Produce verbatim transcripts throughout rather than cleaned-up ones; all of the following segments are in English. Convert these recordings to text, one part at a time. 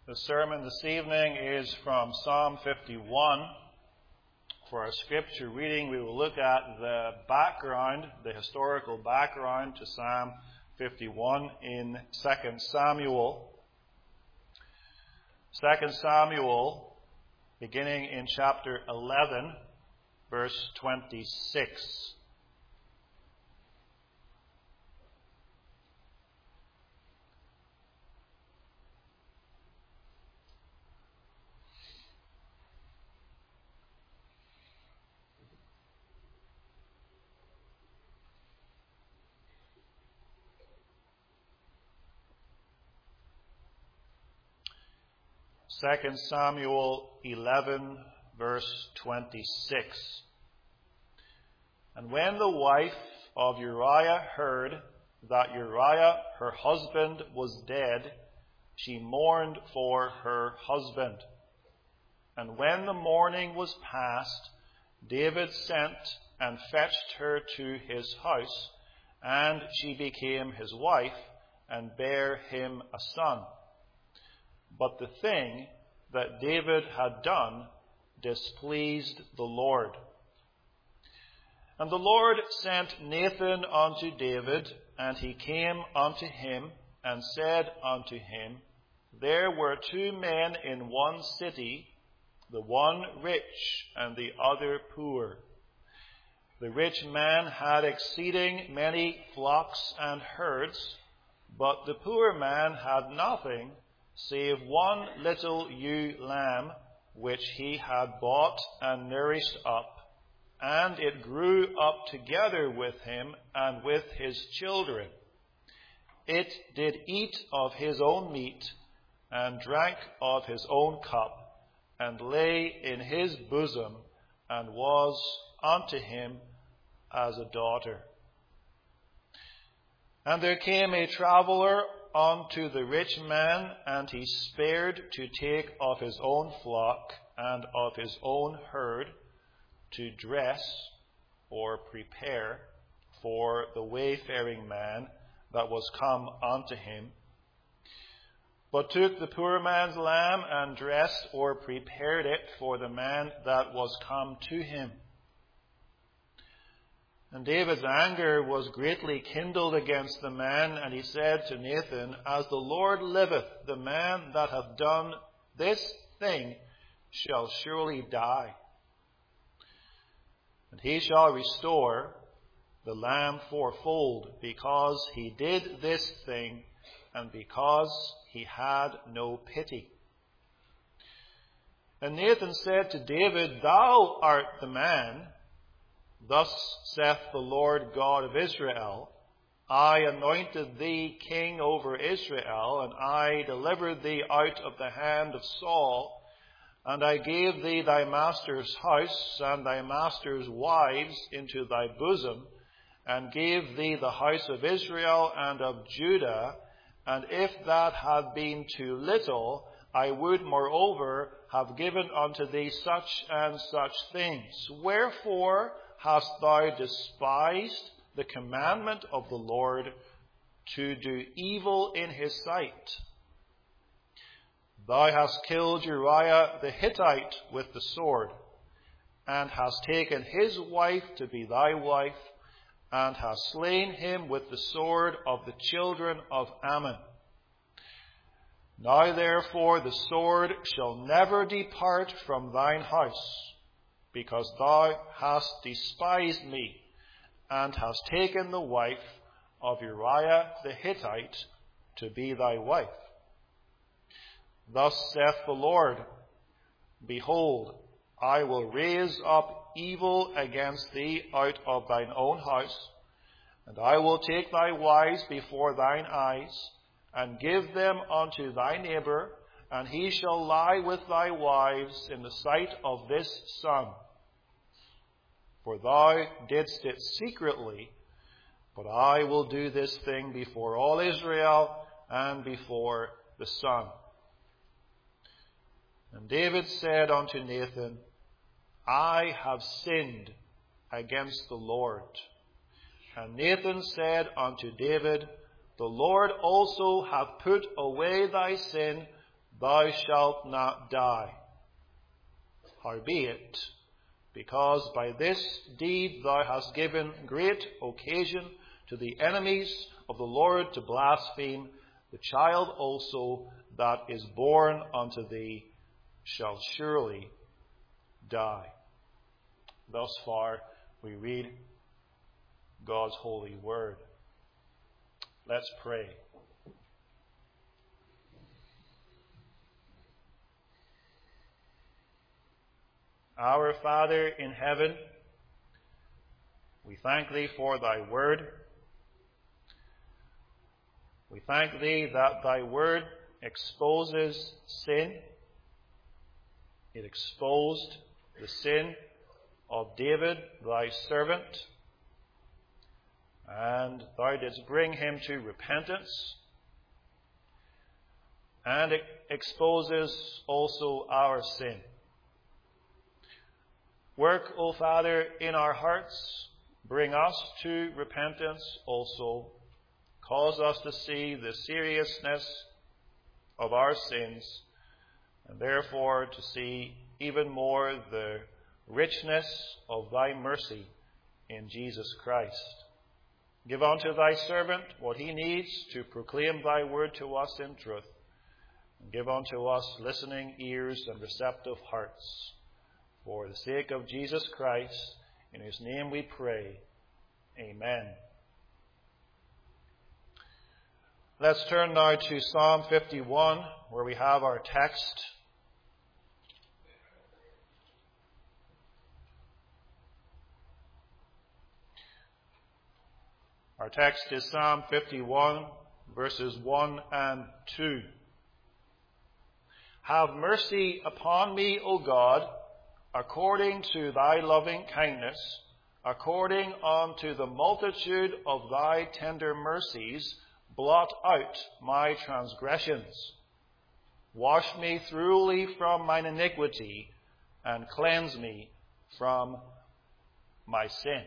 The sermon this evening is from Psalm fifty-one. For our scripture reading, we will look at the background, the historical background to Psalm fifty-one in Second Samuel. Second Samuel, beginning in chapter eleven, verse twenty-six. Second Samuel eleven, verse twenty-six. And when the wife of Uriah heard that Uriah, her husband, was dead, she mourned for her husband. And when the mourning was past, David sent and fetched her to his house, and she became his wife, and bare him a son. But the thing that David had done displeased the Lord. And the Lord sent Nathan unto David, and he came unto him, and said unto him, There were two men in one city, the one rich, and the other poor. The rich man had exceeding many flocks and herds, but the poor man had nothing, save one little ewe lamb, which he had bought and nourished up, and it grew up together with him and with his children. It did eat of his own meat, and drank of his own cup, and lay in his bosom, and was unto him as a daughter. And there came a traveller unto the rich man, and he spared to take of his own flock and of his own herd to dress or prepare for the wayfaring man that was come unto him, but took the poor man's lamb and dressed or prepared it for the man that was come to him. And David's anger was greatly kindled against the man, and he said to Nathan, As the Lord liveth, the man that hath done this thing shall surely die. And he shall restore the lamb fourfold, because he did this thing, and because he had no pity. And Nathan said to David, Thou art the man. Thus saith the Lord God of Israel, I anointed thee king over Israel, and I delivered thee out of the hand of Saul, and I gave thee thy master's house and thy master's wives into thy bosom, and gave thee the house of Israel and of Judah, and if that had been too little, I would moreover have given unto thee such and such things. Wherefore hast thou despised the commandment of the Lord to do evil in his sight? Thou hast killed Uriah the Hittite with the sword, and hast taken his wife to be thy wife, and hast slain him with the sword of the children of Ammon. Now therefore the sword shall never depart from thine house, because thou hast despised me, and hast taken the wife of Uriah the Hittite to be thy wife. Thus saith the Lord, Behold, I will raise up evil against thee out of thine own house, and I will take thy wives before thine eyes, and give them unto thy neighbor, and he shall lie with thy wives in the sight of this sun. For thou didst it secretly, but I will do this thing before all Israel and before the sun. And David said unto Nathan, I have sinned against the Lord. And Nathan said unto David, The Lord also hath put away thy sin thou shalt not die. Howbeit, because by this deed thou hast given great occasion to the enemies of the Lord to blaspheme, the child also that is born unto thee shall surely die. Thus far we read God's holy word. Let's pray. Our Father in heaven, we thank thee for thy word. We thank thee that thy word exposes sin. It exposed the sin of David, thy servant, and thou didst bring him to repentance. And it exposes also our sin. Work, O Father, in our hearts. Bring us to repentance also. Cause us to see the seriousness of our sins, and therefore to see even more the richness of thy mercy in Jesus Christ. Give unto thy servant what he needs to proclaim thy word to us in truth. And give unto us listening ears and receptive hearts. For the sake of Jesus Christ, in whose name we pray. Amen. Let's turn now to Psalm fifty-one, where we have our text. Our text is Psalm fifty-one, verses one and two. Have mercy upon me, O God, according to thy loving kindness, according unto the multitude of thy tender mercies, blot out my transgressions. Wash me thoroughly from mine iniquity, and cleanse me from my sin.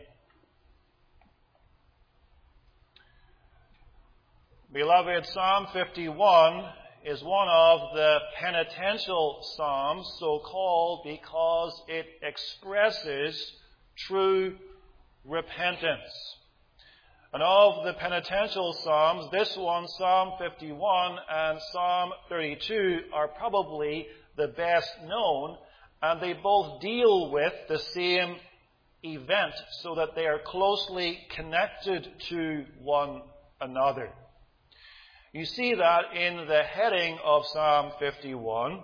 Beloved, Psalm fifty-one is one of the penitential psalms, so called because it expresses true repentance. And of the penitential psalms, this one, Psalm fifty-one and Psalm thirty-two, are probably the best known, and they both deal with the same event, so that they are closely connected to one another. You see that in the heading of Psalm fifty-one,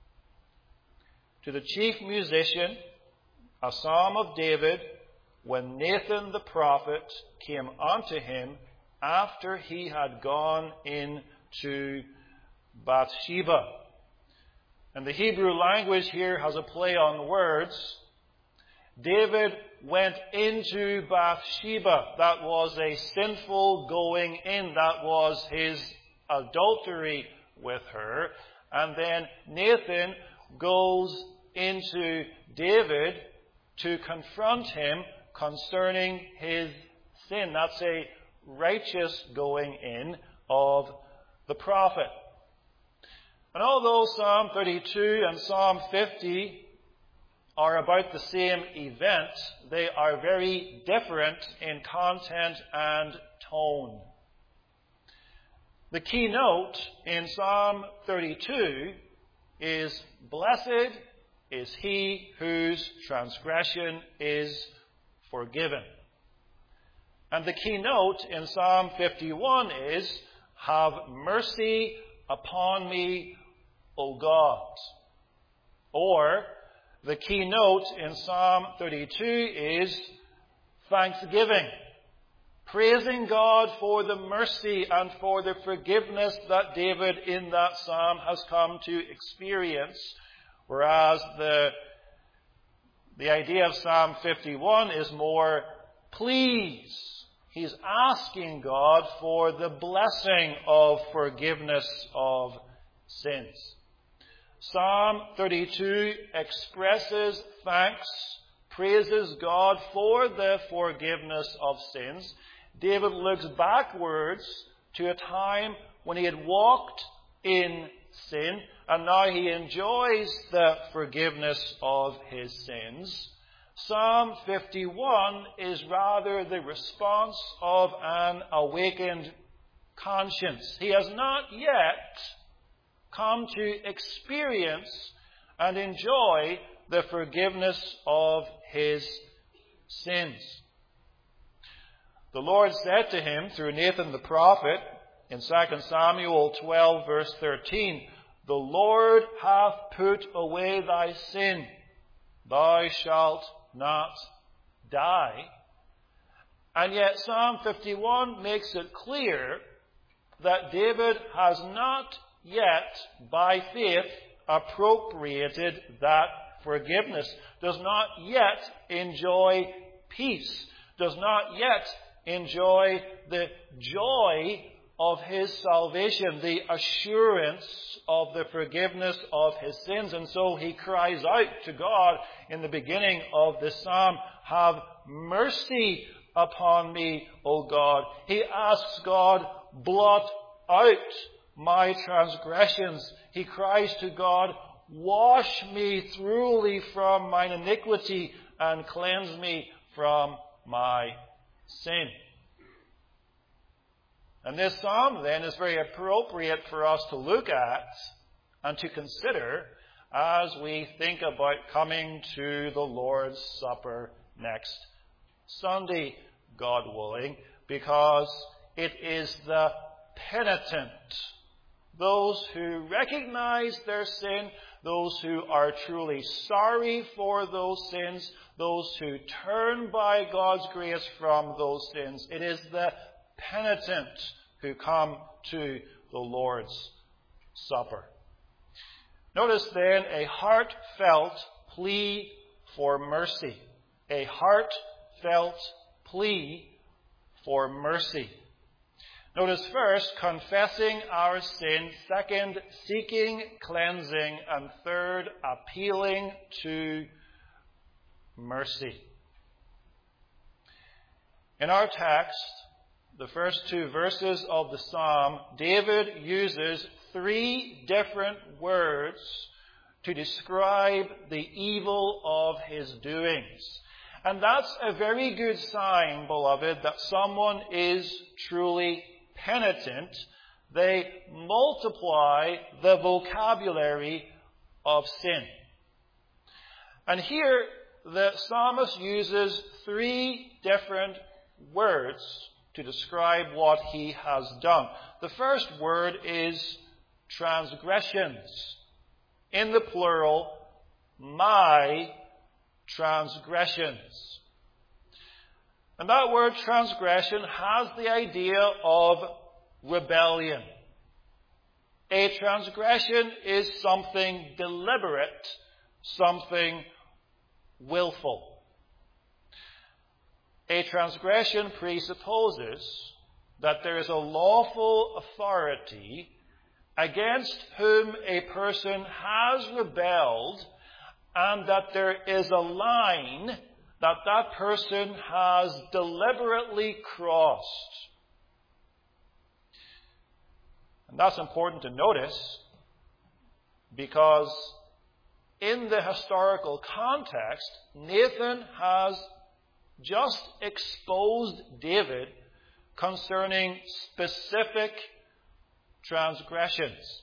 to the chief musician, a psalm of David, when Nathan the prophet came unto him after he had gone into Bathsheba. And the Hebrew language here has a play on words. David went into Bathsheba. That was a sinful going in. That was his adultery with her. And then Nathan goes into David to confront him concerning his sin. That's a righteous going in of the prophet. And although Psalm thirty-two and Psalm fifty are about the same event, they are very different in content and tone. The keynote in Psalm thirty-two is, "Blessed is he whose transgression is forgiven." And the keynote in Psalm fifty-one is, "Have mercy upon me, O God." Or, the keynote in Psalm thirty-two is thanksgiving, praising God for the mercy and for the forgiveness that David in that psalm has come to experience. Whereas the, the idea of Psalm fifty-one is more please. He's asking God for the blessing of forgiveness of sins. Psalm thirty-two expresses thanks, praises God for the forgiveness of sins. David looks backwards to a time when he had walked in sin, and now he enjoys the forgiveness of his sins. Psalm fifty-one is rather the response of an awakened conscience. He has not yet come to experience and enjoy the forgiveness of his sins. The Lord said to him through Nathan the prophet in Second Samuel twelve verse thirteen, "The Lord hath put away thy sin. Thou shalt not die." And yet Psalm fifty-one makes it clear that David has not yet, by faith, appropriated that forgiveness, does not yet enjoy peace, does not yet enjoy the joy of his salvation, the assurance of the forgiveness of his sins. And so he cries out to God in the beginning of the psalm, "Have mercy upon me, O God." He asks God, "Blot out my transgressions." He cries to God, "Wash me thoroughly from mine iniquity and cleanse me from my sin." And this psalm then is very appropriate for us to look at and to consider as we think about coming to the Lord's Supper next Sunday, God willing, because it is the penitent, those who recognize their sin, those who are truly sorry for those sins, those who turn by God's grace from those sins. It is the penitent who come to the Lord's Supper. Notice then a heartfelt plea for mercy. A heartfelt plea for mercy. Notice first, confessing our sin. Second, seeking cleansing. And third, appealing to mercy. In our text, the first two verses of the psalm, David uses three different words to describe the evil of his doings. And that's a very good sign, beloved, that someone is truly penitent. They multiply the vocabulary of sin. And here, the psalmist uses three different words to describe what he has done. The first word is transgressions. In the plural, my transgressions. And that word transgression has the idea of rebellion. A transgression is something deliberate, something willful. A transgression presupposes that there is a lawful authority against whom a person has rebelled, and that there is a line that that person has deliberately crossed. And that's important to notice, because in the historical context, Nathan has just exposed David concerning specific transgressions.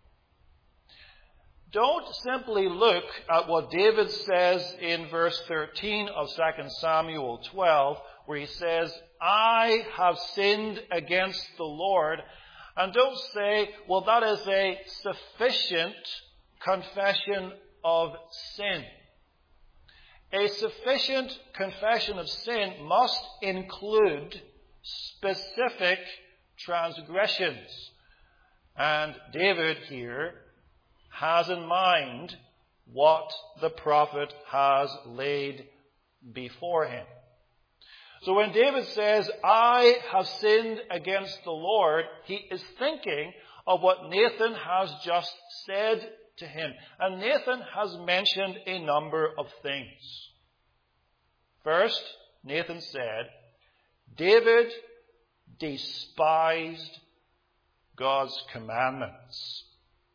Don't simply look at what David says in verse thirteen of Second Samuel twelve, where he says, "I have sinned against the Lord," and don't say, well, that is a sufficient confession of sin. A sufficient confession of sin must include specific transgressions. And David here has in mind what the prophet has laid before him. So when David says, "I have sinned against the Lord," he is thinking of what Nathan has just said to him. And Nathan has mentioned a number of things. First, Nathan said, David despised God's commandments.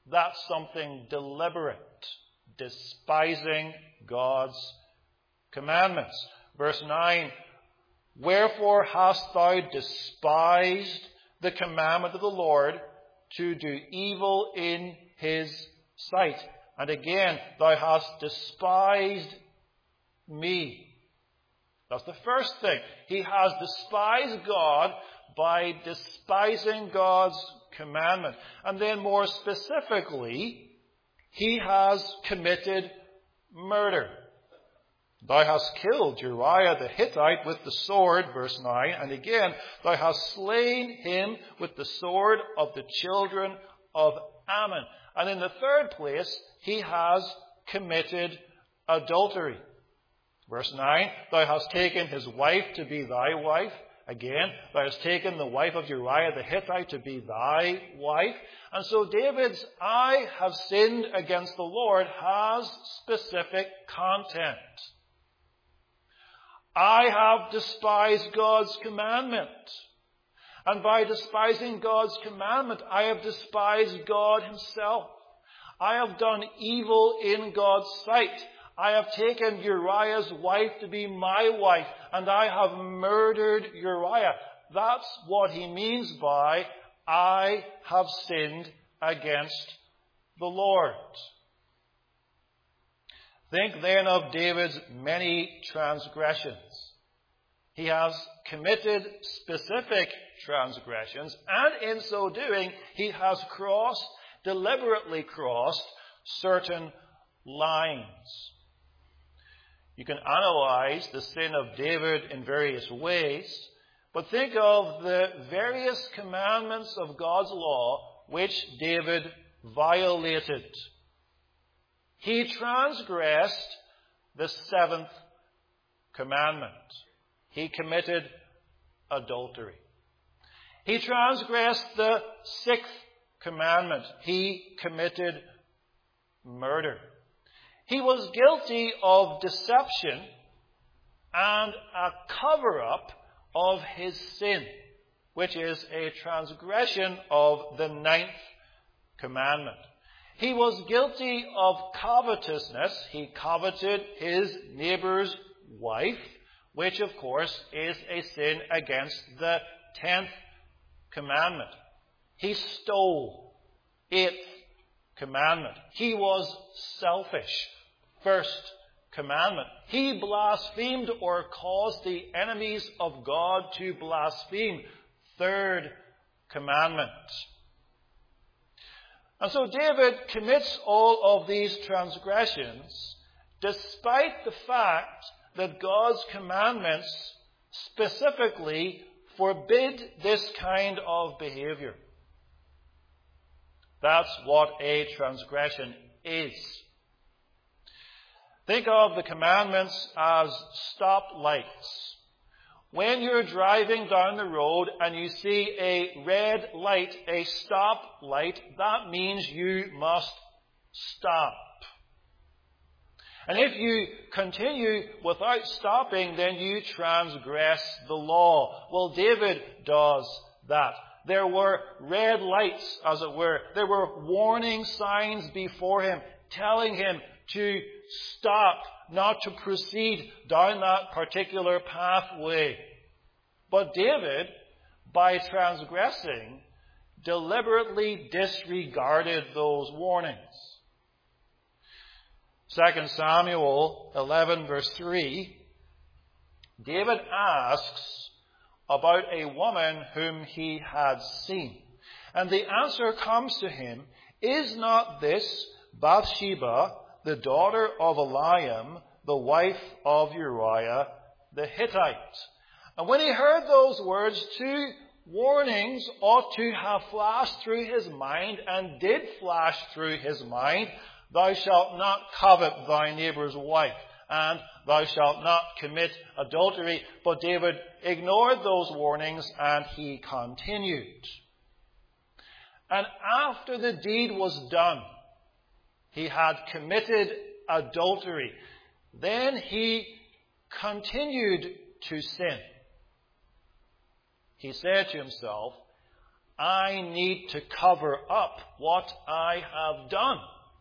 That's something deliberate, despising God's commandments. Verse nine, wherefore hast thou despised the commandment of the Lord to do evil in his sight? And again, thou hast despised me. That's the first thing. He has despised God by despising God's commandment. And then more specifically, he has committed murder. Thou hast killed Uriah the Hittite with the sword, verse nine, and again, thou hast slain him with the sword of the children of Ammon. And in the third place, he has committed adultery. Verse nine, thou hast taken his wife to be thy wife. Again, thou hast taken the wife of Uriah the Hittite to be thy wife. And so David's I have sinned against the Lord has specific content. I have despised God's commandment. And by despising God's commandment, I have despised God himself. I have done evil in God's sight. I have taken Uriah's wife to be my wife, and I have murdered Uriah. That's what he means by, I have sinned against the Lord. Think then of David's many transgressions. He has committed specific transgressions, and in so doing, he has crossed, deliberately crossed, certain lines. You can analyze the sin of David in various ways, but think of the various commandments of God's law which David violated. He transgressed the seventh commandment. He committed adultery. He transgressed the sixth commandment. He committed murder. He was guilty of deception and a cover-up of his sin, which is a transgression of the ninth commandment. He was guilty of covetousness. He coveted his neighbor's wife, which of course is a sin against the tenth commandment. He stole, eighth commandment. He was selfish, first commandment. He blasphemed or caused the enemies of God to blaspheme, third commandment. And so David commits all of these transgressions despite the fact that God's commandments specifically forbid this kind of behavior. That's what a transgression is. Think of the commandments as stoplights. When you're driving down the road and you see a red light, a stop light, that means you must stop. And if you continue without stopping, then you transgress the law. Well, David does that. There were red lights, as it were. There were warning signs before him, telling him to stop, not to proceed down that particular pathway. But David, by transgressing, deliberately disregarded those warnings. Second Samuel eleven verse three, David asks about a woman whom he had seen. And the answer comes to him, is not this Bathsheba, the daughter of Eliam, the wife of Uriah the Hittite? And when he heard those words, two warnings ought to have flashed through his mind, and did flash through his mind. Thou shalt not covet thy neighbor's wife, and thou shalt not commit adultery. But David ignored those warnings, and he continued. And after the deed was done, he had committed adultery. Then he continued to sin. He said to himself, I need to cover up what I have done.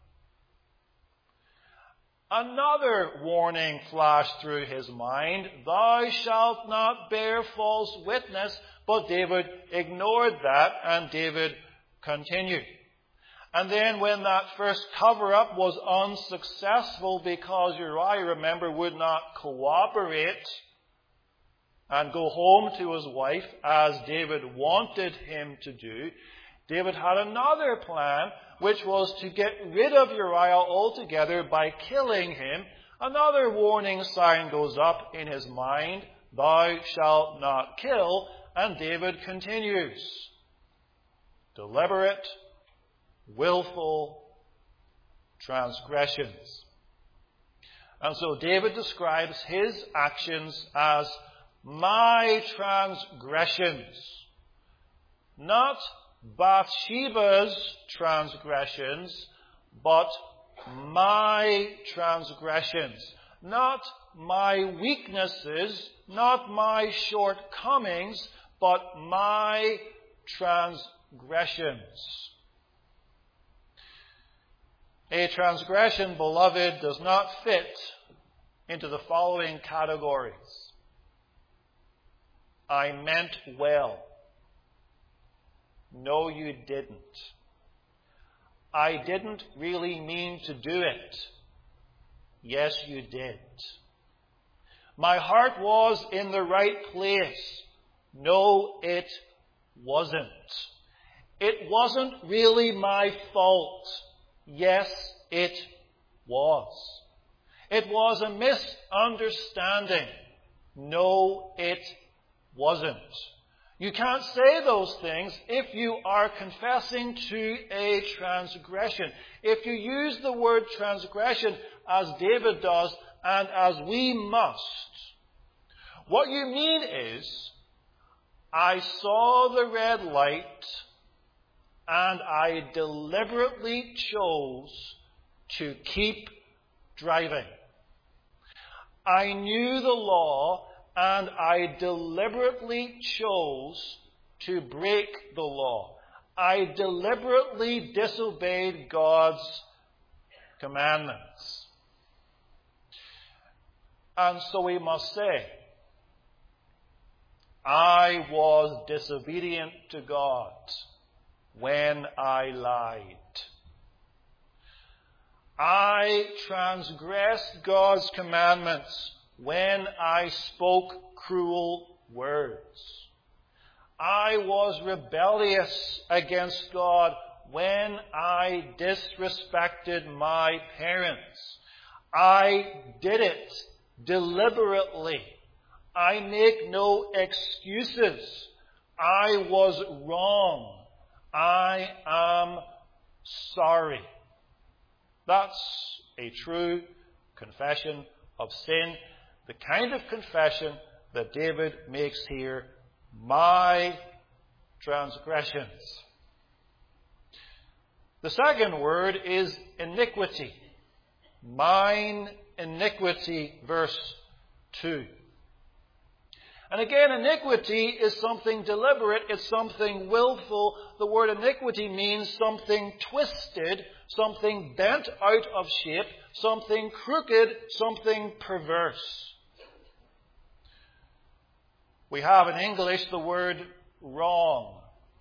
Another warning flashed through his mind. Thou shalt not bear false witness. But David ignored that, and David continued. And then when that first cover-up was unsuccessful because Uriah, remember, would not cooperate and go home to his wife as David wanted him to do, David had another plan, which was to get rid of Uriah altogether by killing him. Another warning sign goes up in his mind, thou shalt not kill, and David continues. Deliberate, willful transgressions. And so David describes his actions as my transgressions. Not Bathsheba's transgressions, but my transgressions. Not my weaknesses, not my shortcomings, but my transgressions. A transgression, beloved, does not fit into the following categories. I meant well. No, you didn't. I didn't really mean to do it. Yes, you did. My heart was in the right place. No, it wasn't. It wasn't really my fault. Yes, it was. It was a misunderstanding. No, it wasn't. You can't say those things if you are confessing to a transgression. If you use the word transgression as David does and as we must, what you mean is, I saw the red light and I deliberately chose to keep driving. I knew the law and I deliberately chose to break the law. I deliberately disobeyed God's commandments. And so we must say, I was disobedient to God when I lied. I transgressed God's commandments when I spoke cruel words. I was rebellious against God when I disrespected my parents. I did it deliberately. I make no excuses. I was wrong. I am sorry. That's a true confession of sin. The kind of confession that David makes here, my transgressions. The second word is iniquity. Mine iniquity, verse two. And again, iniquity is something deliberate, it's something willful. The word iniquity means something twisted, something bent out of shape, something crooked, something perverse. We have in English the word wrong.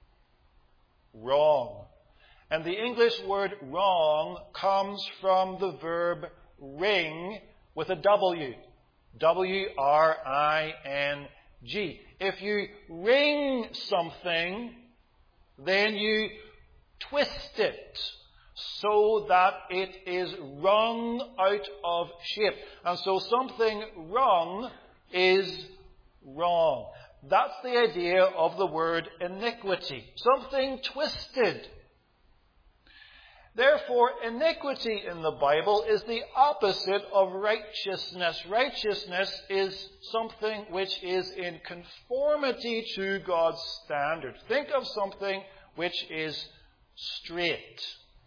Wrong. And the English word wrong comes from the verb ring with a W. W R I N G. If you ring something, then you twist it so that it is wrung out of shape. And so something wrong is wrong. That's the idea of the word iniquity. Something twisted. Therefore, iniquity in the Bible is the opposite of righteousness. Righteousness is something which is in conformity to God's standard. Think of something which is straight,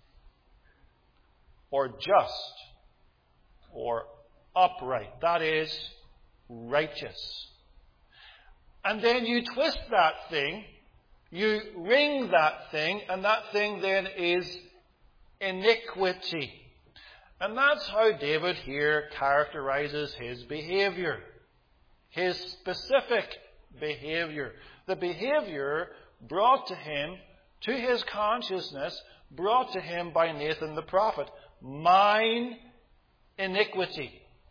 or just, or upright. That is righteous. And then you twist that thing, You ring that thing, and that thing then is iniquity. And that's how David here characterizes his behavior. His specific behavior. The behavior brought to him, to his consciousness, brought to him by Nathan the prophet. Mine iniquity.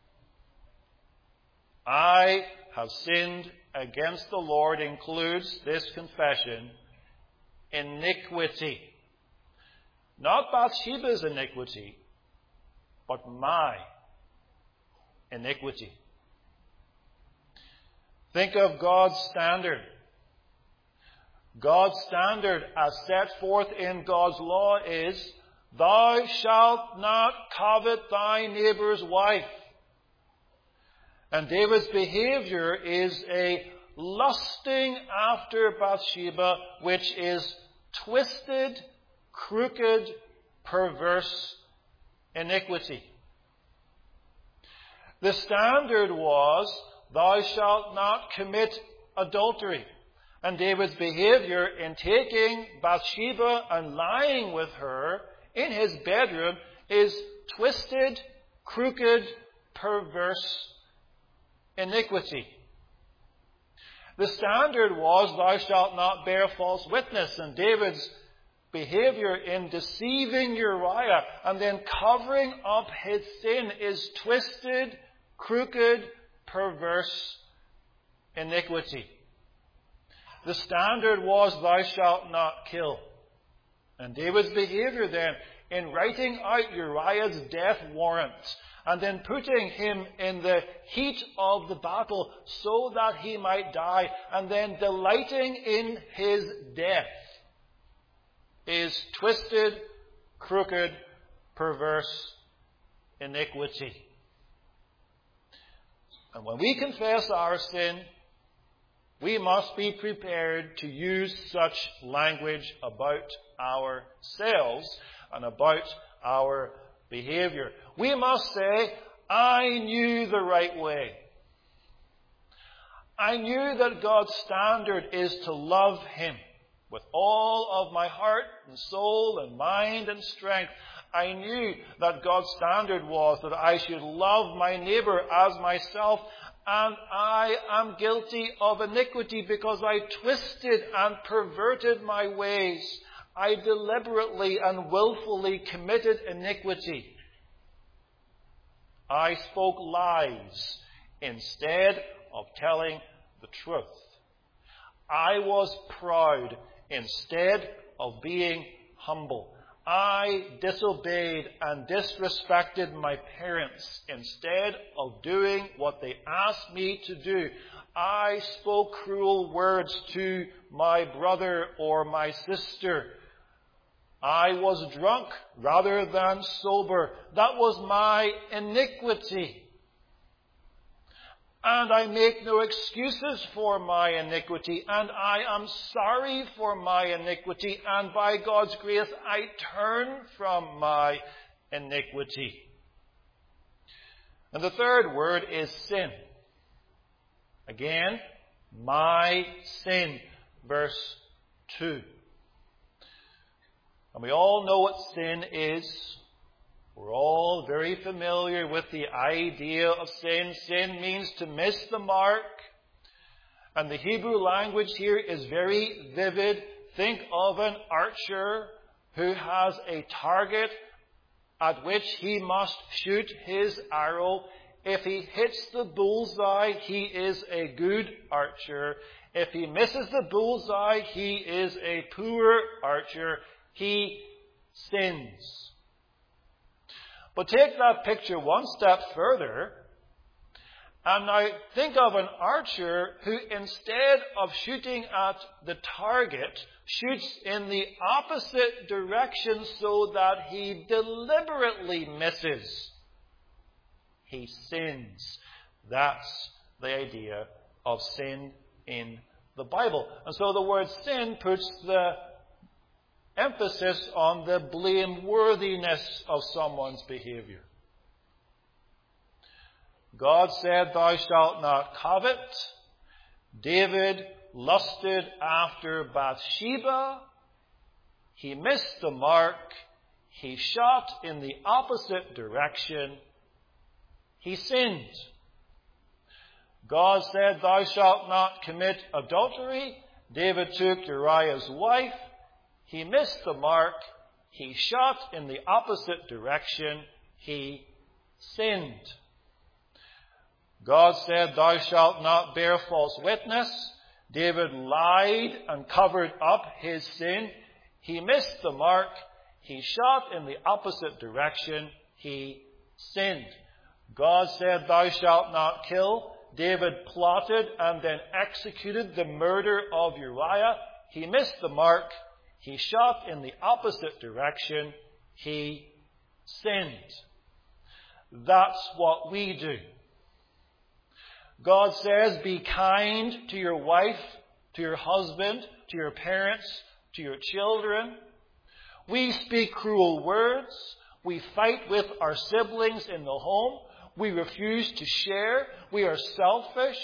I have sinned against the Lord includes this confession, iniquity. Not Bathsheba's iniquity, but my iniquity. Think of God's standard. God's standard as set forth in God's law is, thou shalt not covet thy neighbor's wife. And David's behavior is a lusting after Bathsheba, which is twisted, crooked, perverse iniquity. The standard was, thou shalt not commit adultery. And David's behavior in taking Bathsheba and lying with her in his bedroom is twisted, crooked, perverse iniquity. The standard was, thou shalt not bear false witness. And David's behavior in deceiving Uriah and then covering up his sin is twisted, crooked, perverse iniquity. The standard was, thou shalt not kill. And David's behavior then in writing out Uriah's death warrant and then putting him in the heat of the battle so that he might die and then delighting in his death is twisted, crooked, perverse iniquity. And when we confess our sin, we must be prepared to use such language about ourselves and about our behavior. We must say, I knew the right way. I knew that God's standard is to love Him with all of my heart and soul and mind and strength. I knew that God's standard was that I should love my neighbor as myself. And I am guilty of iniquity because I twisted and perverted my ways. I deliberately and willfully committed iniquity. I spoke lies instead of telling the truth. I was proud instead of being humble. I disobeyed and disrespected my parents instead of doing what they asked me to do. I spoke cruel words to my brother or my sister. I was drunk rather than sober. That was my iniquity. And I make no excuses for my iniquity, and I am sorry for my iniquity, and by God's grace I turn from my iniquity. And the third word is sin. Again, my sin, verse two. And we all know what sin is. We're all very familiar with the idea of sin. Sin means to miss the mark. And the Hebrew language here is very vivid. Think of an archer who has a target at which he must shoot his arrow. If he hits the bullseye, he is a good archer. If he misses the bullseye, he is a poor archer. He sins. But take that picture one step further, and now think of an archer who, instead of shooting at the target, shoots in the opposite direction so that he deliberately misses. He sins. That's the idea of sin in the Bible. And so the word sin puts the emphasis on the blameworthiness of someone's behavior. God said, thou shalt not covet. David lusted after Bathsheba. He missed the mark. He shot in the opposite direction. He sinned. God said, "Thou shalt not commit adultery." David took Uriah's wife. He missed the mark. He shot in the opposite direction. He sinned. God said, "Thou shalt not bear false witness." David lied and covered up his sin. He missed the mark. He shot in the opposite direction. He sinned. God said, "Thou shalt not kill." David plotted and then executed the murder of Uriah. He missed the mark. He shot in the opposite direction. He sinned. That's what we do. God says, "Be kind to your wife, to your husband, to your parents, to your children." We speak cruel words. We fight with our siblings in the home. We refuse to share. We are selfish.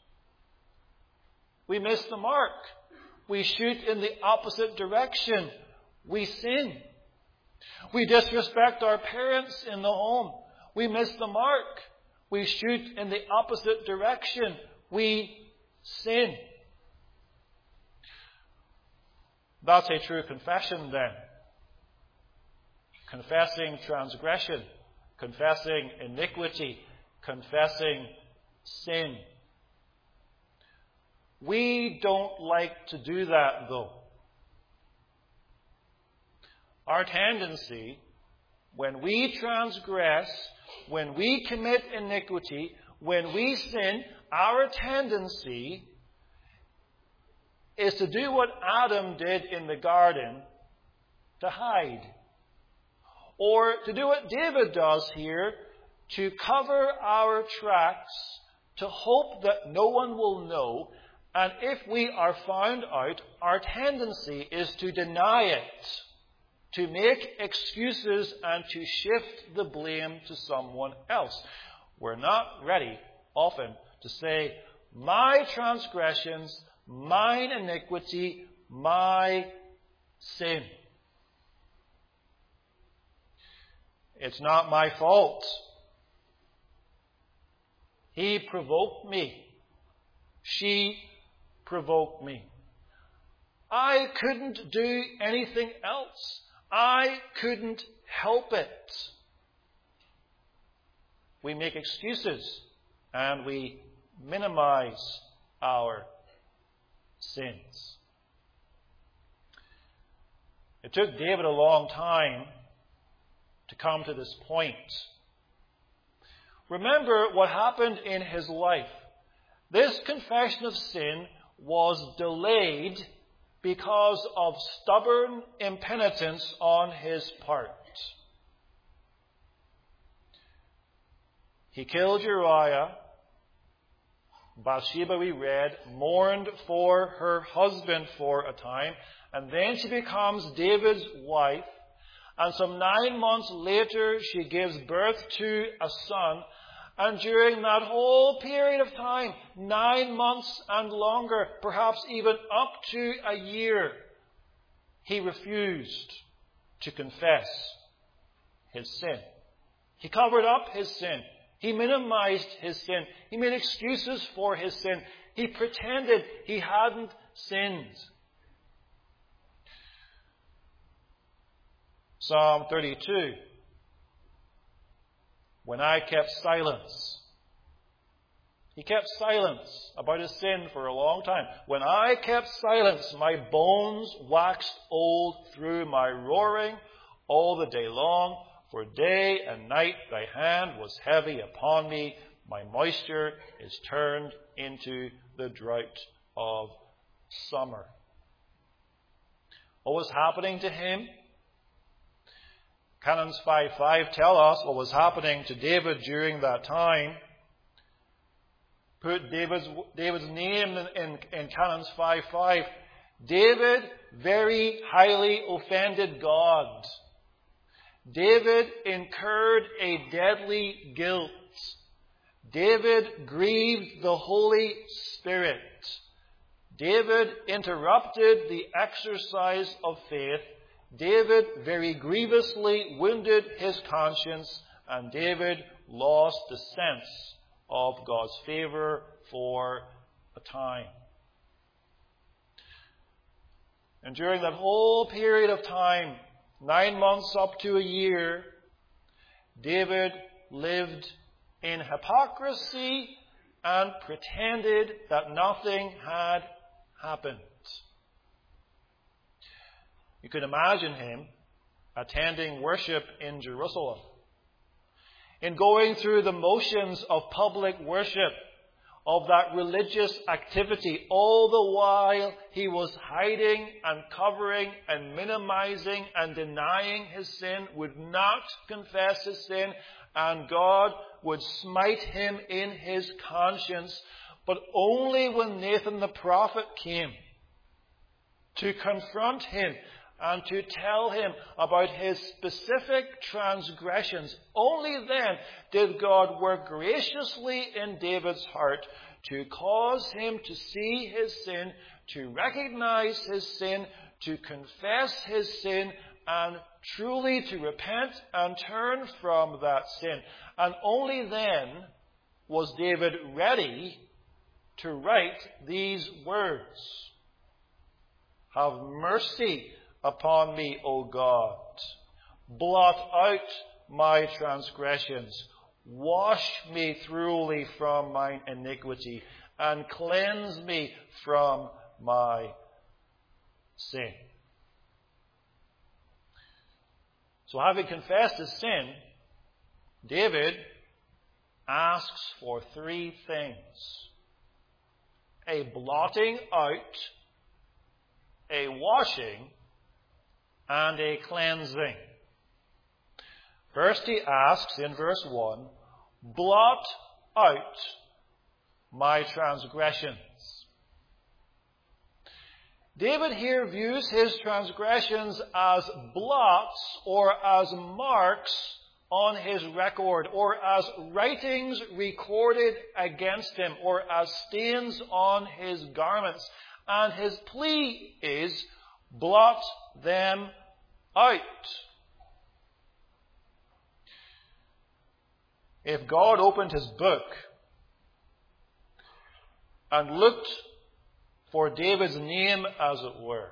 We miss the mark. We shoot in the opposite direction. We sin. We disrespect our parents in the home. We miss the mark. We shoot in the opposite direction. We sin. That's a true confession then. Confessing transgression, confessing iniquity, confessing sin. We don't like to do that, though. Our tendency, when we transgress, when we commit iniquity, when we sin, our tendency is to do what Adam did in the garden, to hide. Or to do what David does here, to cover our tracks, to hope that no one will know. And if we are found out, our tendency is to deny it, to make excuses and to shift the blame to someone else. We're not ready, often, to say, "My transgressions, mine iniquity, my sin. It's not my fault. He provoked me. She provoked me. I couldn't do anything else. I couldn't help it." We make excuses and we minimize our sins. It took David a long time to come to this point. Remember what happened in his life. This confession of sin was delayed because of stubborn impenitence on his part. He killed Uriah. Bathsheba, we read, mourned for her husband for a time, and then she becomes David's wife. And some nine months later, she gives birth to a son. And during that whole period of time, nine months and longer, perhaps even up to a year, he refused to confess his sin. He covered up his sin. He minimized his sin. He made excuses for his sin. He pretended he hadn't sinned. Psalm thirty-two. When I kept silence. He kept silence about his sin for a long time. When I kept silence, my bones waxed old through my roaring all the day long. For day and night thy hand was heavy upon me. My moisture is turned into the drought of summer. What was happening to him? Canons five five tell us what was happening to David during that time. Put David's, David's name in, in, in Canons five five. David very highly offended God. David incurred a deadly guilt. David grieved the Holy Spirit. David interrupted the exercise of faith. David very grievously wounded his conscience, and David lost the sense of God's favor for a time. And during that whole period of time, nine months up to a year, David lived in hypocrisy and pretended that nothing had happened. You could imagine him attending worship in Jerusalem, in going through the motions of public worship, of that religious activity, all the while he was hiding and covering and minimizing and denying his sin, would not confess his sin, and God would smite him in his conscience. But only when Nathan the prophet came to confront him and to tell him about his specific transgressions, only then did God work graciously in David's heart to cause him to see his sin, to recognize his sin, to confess his sin, and truly to repent and turn from that sin. And only then was David ready to write these words: "Have mercy upon me, O God. Blot out my transgressions. Wash me thoroughly from mine iniquity, and cleanse me from my sin." So having confessed his sin, David asks for three things: a blotting out, a washing, and a cleansing. First he asks in verse one, "Blot out my transgressions." David here views his transgressions as blots or as marks on his record, or as writings recorded against him, or as stains on his garments. And his plea is, blot them out. If God opened his book and looked for David's name, as it were,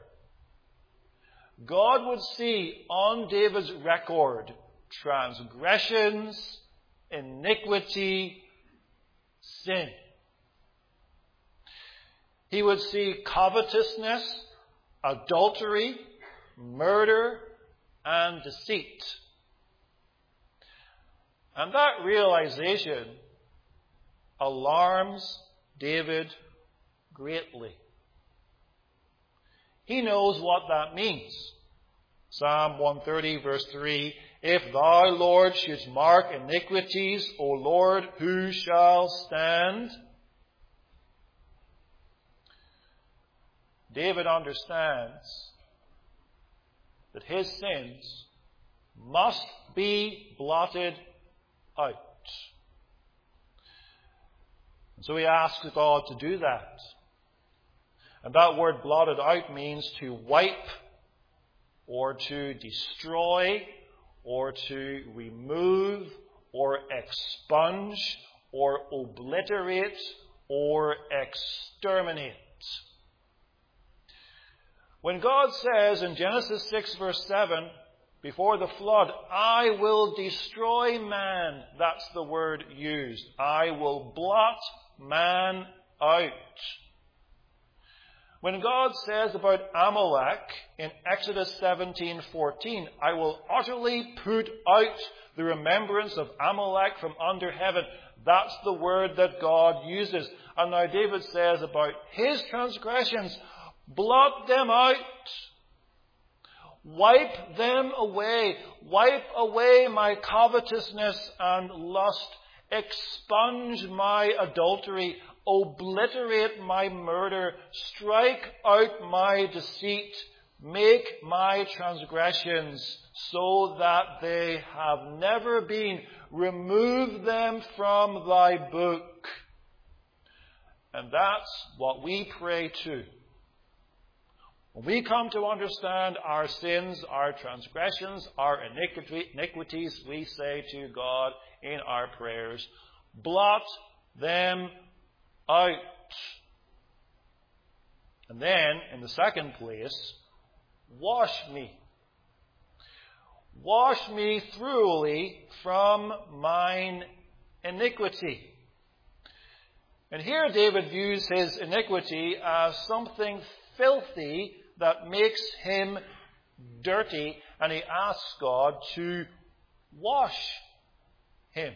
God would see on David's record transgressions, iniquity, sin. He would see covetousness, adultery, murder, and deceit. And that realization alarms David greatly. He knows what that means. Psalm one thirty, verse three, "If thou, Lord, shouldst mark iniquities, O Lord, who shall stand?" David understands that his sins must be blotted out. And so he asks God to do that. And that word blotted out means to wipe, or to destroy, or to remove, or expunge, or obliterate, or exterminate. When God says in Genesis six, verse seven, before the flood, "I will destroy man," that's the word used. I will blot man out. When God says about Amalek in Exodus seventeen fourteen, "I will utterly put out the remembrance of Amalek from under heaven," that's the word that God uses. And now David says about his transgressions, blot them out. Wipe them away. Wipe away my covetousness and lust. Expunge my adultery. Obliterate my murder. Strike out my deceit. Make my transgressions so that they have never been. Remove them from thy book. And that's what we pray too. When we come to understand our sins, our transgressions, our iniquities, we say to God in our prayers, blot them out. And then, in the second place, wash me. Wash me thoroughly from mine iniquity. And here David views his iniquity as something filthy that makes him dirty, and he asks God to wash him.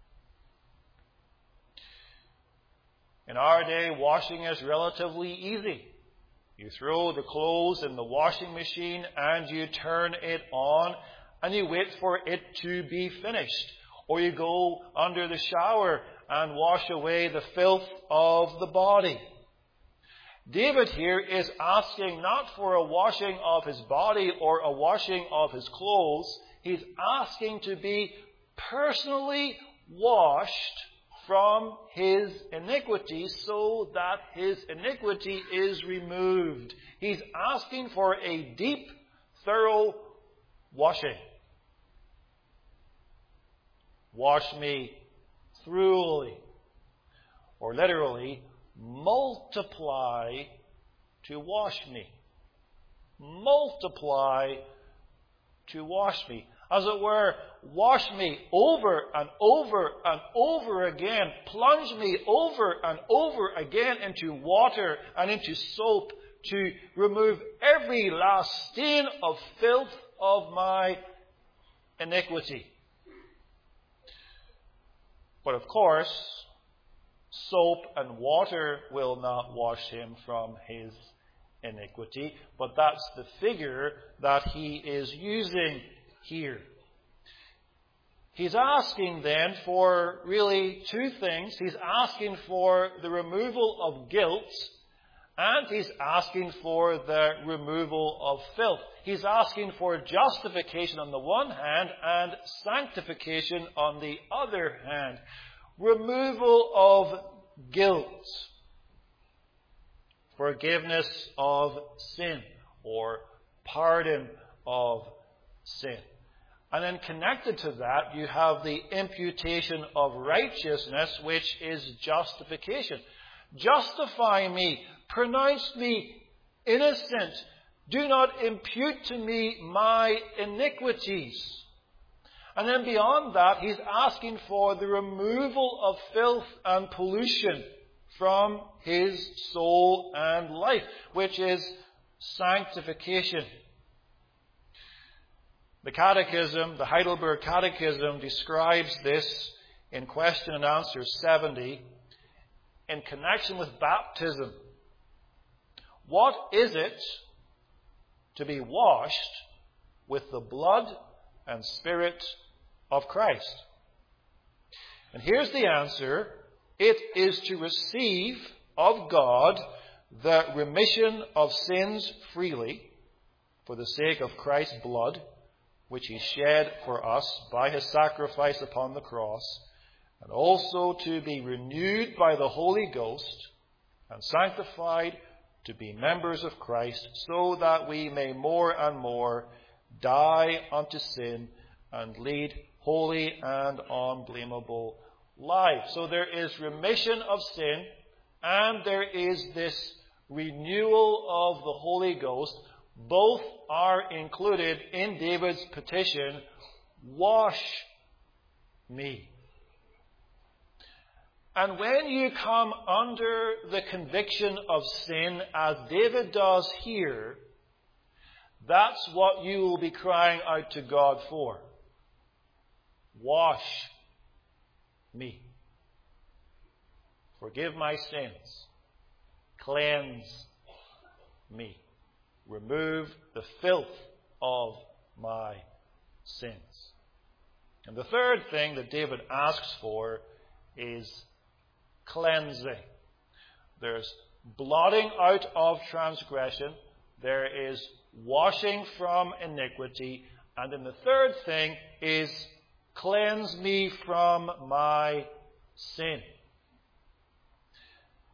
In our day, washing is relatively easy. You throw the clothes in the washing machine and you turn it on and you wait for it to be finished. Or you go under the shower and wash away the filth of the body. David here is asking not for a washing of his body or a washing of his clothes. He's asking to be personally washed from his iniquity so that his iniquity is removed. He's asking for a deep, thorough washing. Wash me thoroughly. Or literally, multiply to wash me. Multiply to wash me. As it were, wash me over and over and over again. Plunge me over and over again into water and into soap to remove every last stain of filth of my iniquity. But of course, soap and water will not wash him from his iniquity, but that's the figure that he is using here. He's asking then for really two things. He's asking for the removal of guilt, and he's asking for the removal of filth. He's asking for justification on the one hand and sanctification on the other hand. Removal of guilt. Forgiveness of sin, or pardon of sin. And then connected to that, you have the imputation of righteousness, which is justification. Justify me. Pronounce me innocent. Do not impute to me my iniquities. And then beyond that, he's asking for the removal of filth and pollution from his soul and life, which is sanctification. The Catechism, the Heidelberg Catechism, describes this in question and answer seventy in connection with baptism. What is it to be washed with the blood and Spirit of Christ? And here's the answer. It is to receive of God the remission of sins freely for the sake of Christ's blood, which he shed for us by his sacrifice upon the cross, and also to be renewed by the Holy Ghost and sanctified to be members of Christ, so that we may more and more die unto sin and lead holy and unblameable lives. So there is remission of sin, and there is this renewal of the Holy Ghost. Both are included in David's petition, wash me. And when you come under the conviction of sin, as David does here, that's what you will be crying out to God for. Wash me. Forgive my sins. Cleanse me. Remove the filth of my sins. And the third thing that David asks for is cleansing. There's blotting out of transgression. There is washing from iniquity. And then the third thing is cleanse me from my sin.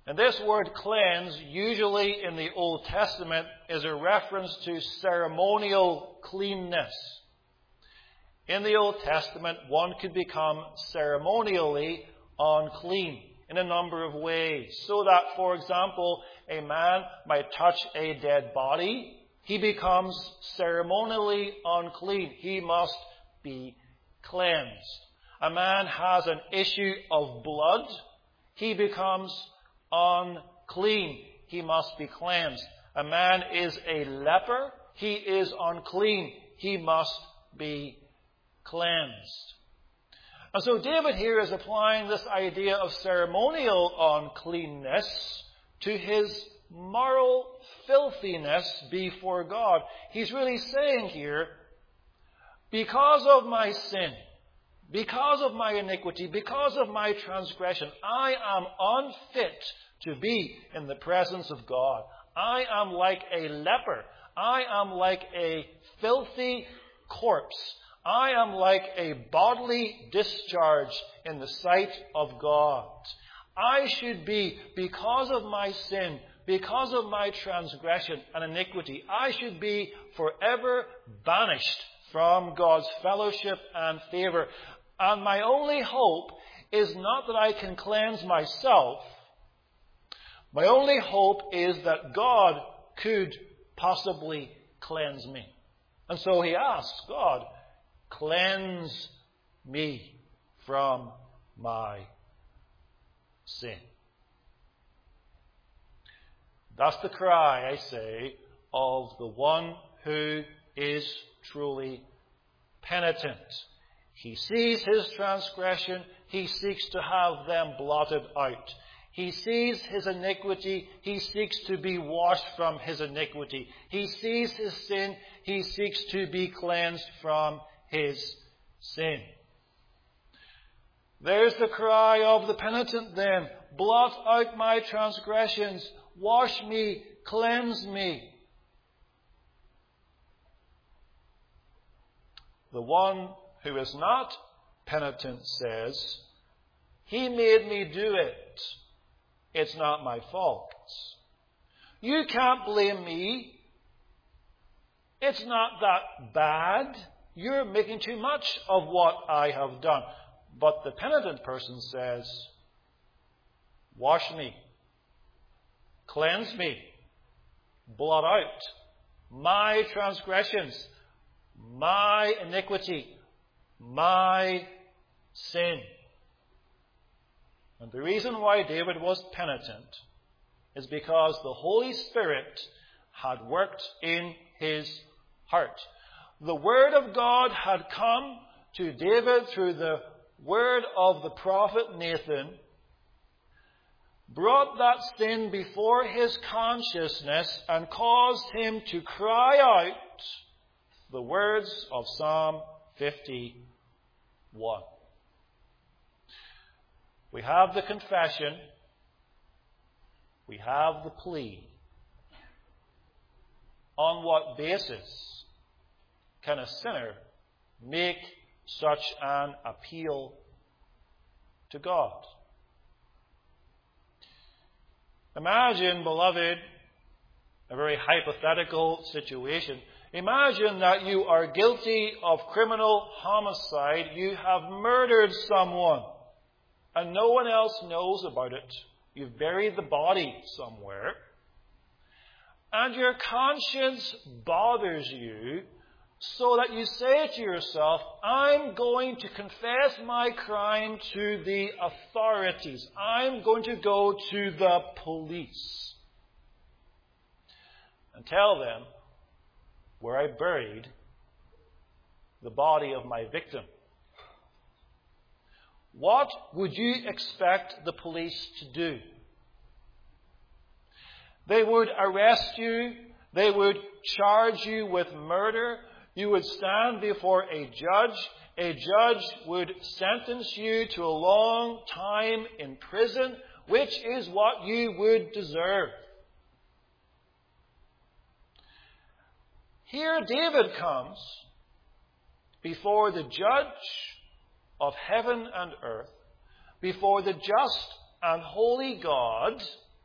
And this word cleanse, usually in the Old Testament, is a reference to ceremonial cleanness. In the Old Testament, one could become ceremonially unclean in a number of ways. So that, for example, a man might touch a dead body. He becomes ceremonially unclean. He must be cleansed. A man has an issue of blood. He becomes unclean. He must be cleansed. A man is a leper. He is unclean. He must be cleansed. And so David here is applying this idea of ceremonial uncleanness to his moral filthiness before God. He's really saying here, because of my sin, because of my iniquity, because of my transgression, I am unfit to be in the presence of God. I am like a leper. I am like a filthy corpse. I am like a bodily discharge in the sight of God. I should be, because of my sin, because of my transgression and iniquity, I should be forever banished from God's fellowship and favor. And my only hope is not that I can cleanse myself. My only hope is that God could possibly cleanse me. And so he asks God, cleanse me from my sin. That's the cry, I say, of the one who is truly penitent. He sees his transgression. He seeks to have them blotted out. He sees his iniquity. He seeks to be washed from his iniquity. He sees his sin. He seeks to be cleansed from his sin. There's the cry of the penitent then. Blot out my transgressions. Wash me. Cleanse me. The one who is not penitent says, he made me do it. It's not my fault. You can't blame me. It's not that bad. You're making too much of what I have done. But the penitent person says, wash me, cleanse me, blot out my transgressions, my iniquity, my sin. And the reason why David was penitent is because the Holy Spirit had worked in his heart. The Word of God had come to David through the word of the prophet Nathan, brought that sin before his consciousness and caused him to cry out the words of Psalm fifty-one. We have the confession. We have the plea. On what basis can a sinner make such an appeal to God? Imagine, beloved, a very hypothetical situation. Imagine that you are guilty of criminal homicide. You have murdered someone, and no one else knows about it. You've buried the body somewhere, and your conscience bothers you, so that you say to yourself, I'm going to confess my crime to the authorities. I'm going to go to the police and tell them where I buried the body of my victim. What would you expect the police to do? They would arrest you. They would charge you with murder. You would stand before a judge. A judge would sentence you to a long time in prison, which is what you would deserve. Here David comes before the judge of heaven and earth, before the just and holy God,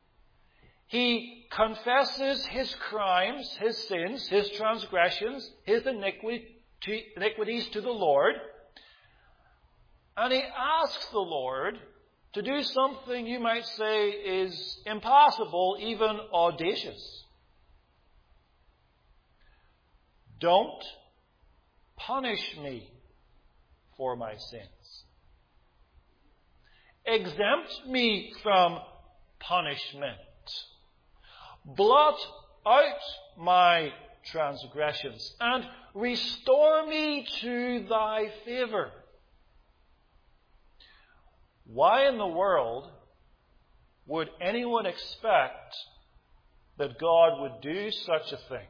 He confesses his crimes, his sins, his transgressions, his iniquities to the Lord. And he asks the Lord to do something you might say is impossible, even audacious. Don't punish me for my sins. Exempt me from punishment. Blot out my transgressions and restore me to thy favor. Why in the world would anyone expect that God would do such a thing?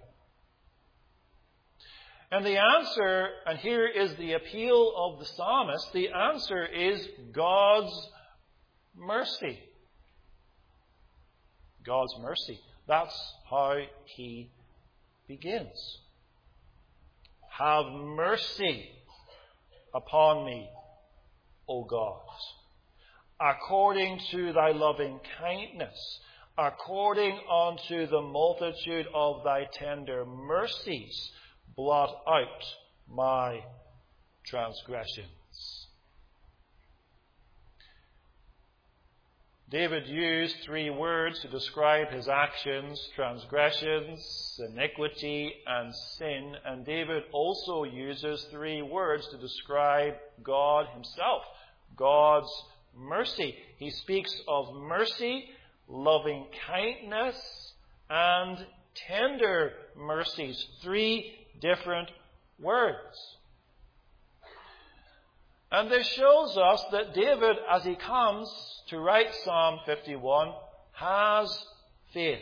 And the answer, and here is the appeal of the psalmist, the answer is God's mercy. God's mercy. That's how he begins. Have mercy upon me, O God, according to thy loving kindness, according unto the multitude of thy tender mercies, blot out my transgressions. David used three words to describe his actions: transgressions, iniquity, and sin. And David also uses three words to describe God himself: God's mercy. He speaks of mercy, loving kindness, and tender mercies. Three different words. And this shows us that David, as he comes to write Psalm fifty-one, has faith.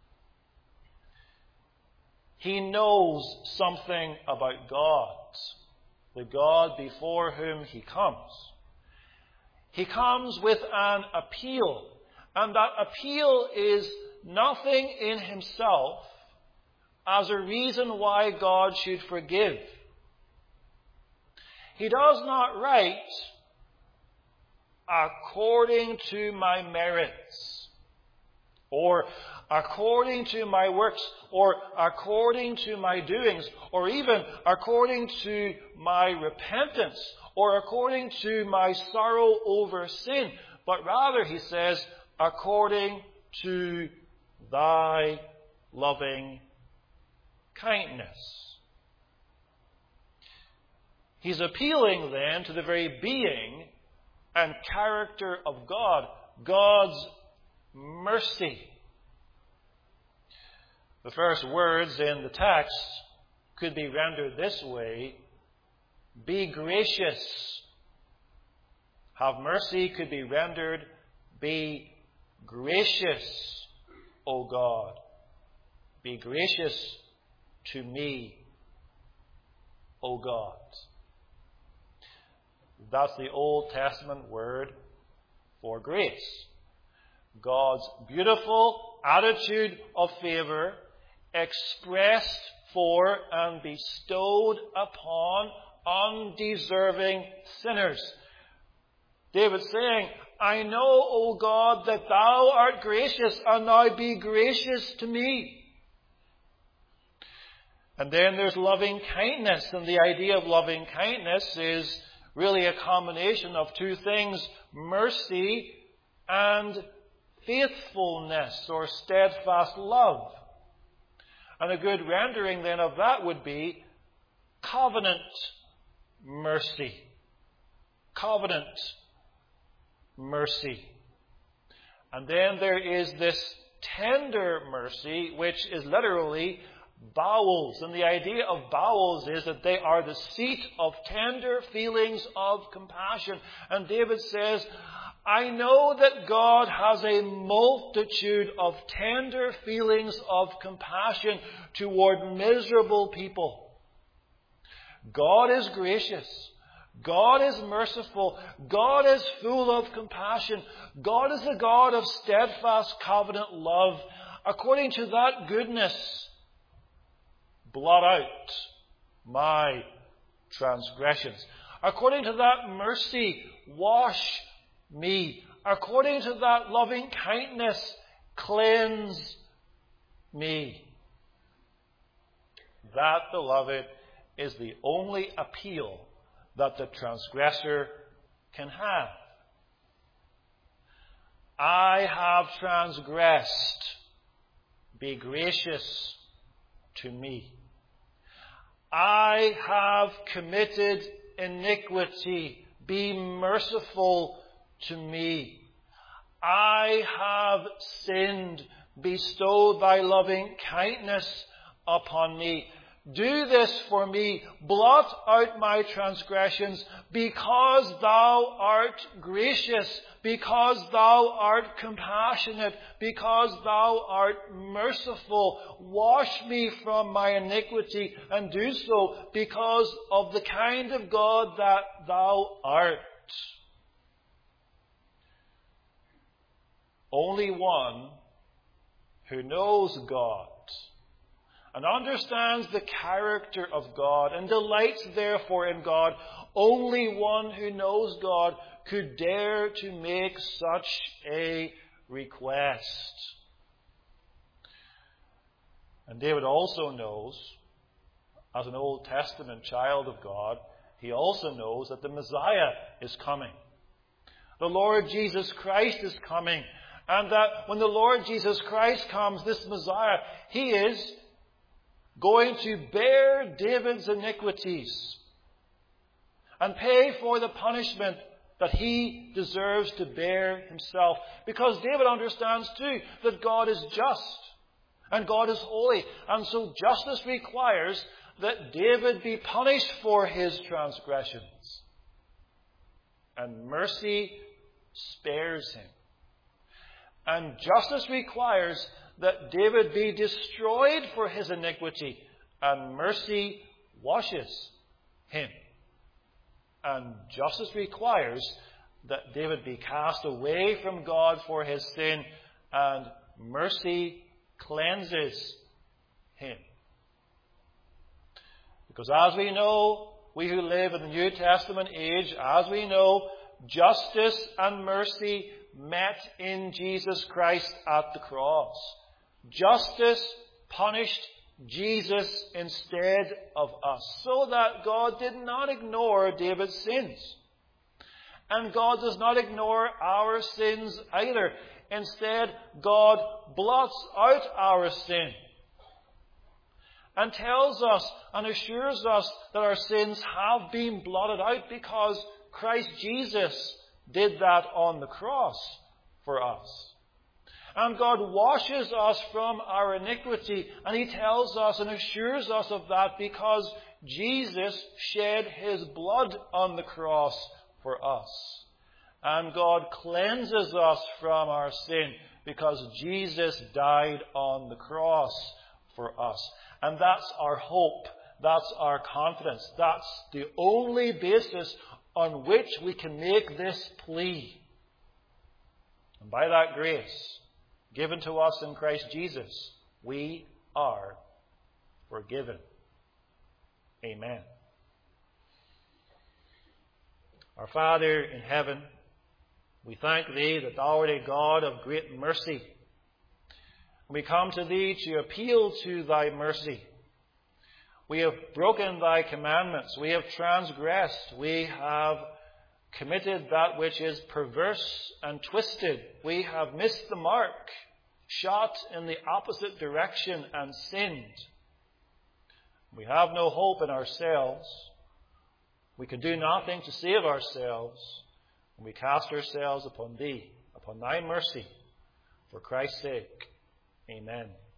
He knows something about God, the God before whom he comes. He comes with an appeal, and that appeal is nothing in himself as a reason why God should forgive. He does not write according to my merits, or according to my works, or according to my doings, or even according to my repentance, or according to my sorrow over sin, but rather, he says, according to thy loving kindness. He's appealing then to the very being and character of God, God's mercy. The first words in the text could be rendered this way: be gracious. Have mercy could be rendered, be gracious, O God. Be gracious to me, O God. That's the Old Testament word for grace. God's beautiful attitude of favor expressed for and bestowed upon undeserving sinners. David's saying, I know, O God, that thou art gracious, and now be gracious to me. And then there's loving kindness, and the idea of loving kindness is really a combination of two things: mercy and faithfulness, or steadfast love. And a good rendering then of that would be covenant mercy. Covenant mercy. And then there is this tender mercy, which is literally bowels. And the idea of bowels is that they are the seat of tender feelings of compassion. And David says, I know that God has a multitude of tender feelings of compassion toward miserable people. God is gracious. God is merciful. God is full of compassion. God is a God of steadfast covenant love. According to that goodness, blot out my transgressions. According to that mercy, wash me. According to that loving kindness, Cleanse me. That, beloved, is the only appeal that the transgressor can have. I have transgressed. Be gracious to me. I have committed iniquity. Be merciful to me. I have sinned. Bestow thy loving kindness upon me. Do this for me. Blot out my transgressions, because thou art gracious, because thou art compassionate, because thou art merciful. Wash me from my iniquity, and do so because of the kind of God that thou art. Only one who knows God and understands the character of God and delights therefore in God, only one who knows God could dare to make such a request. And David also knows, as an Old Testament child of God, he also knows that the Messiah is coming. The Lord Jesus Christ is coming. And that when the Lord Jesus Christ comes, this Messiah, he is going to bear David's iniquities and pay for the punishment that he deserves to bear himself. Because David understands too that God is just and God is holy. And so justice requires that David be punished for his transgressions. And mercy spares him. And justice requires that David be destroyed for his iniquity, and mercy washes him. And justice requires that David be cast away from God for his sin, and mercy cleanses him. Because as we know, we who live in the New Testament age, as we know, justice and mercy met in Jesus Christ at the cross. Justice punished Jesus instead of us, so that God did not ignore David's sins. And God does not ignore our sins either. Instead, God blots out our sin and tells us and assures us that our sins have been blotted out because Christ Jesus did that on the cross for us. And God washes us from our iniquity, and he tells us and assures us of that because Jesus shed his blood on the cross for us. And God cleanses us from our sin because Jesus died on the cross for us. And that's our hope. That's our confidence. That's the only basis on which we can make this plea. And by that grace given to us in Christ Jesus, we are forgiven. Amen. Our Father in heaven, we thank thee that thou art a God of great mercy. We come to thee to appeal to thy mercy. We have broken thy commandments. We have transgressed. We have committed that which is perverse and twisted. We have missed the mark, shot in the opposite direction, and sinned. We have no hope in ourselves. We can do nothing to save ourselves. And we cast ourselves upon thee, upon thy mercy, for Christ's sake. Amen.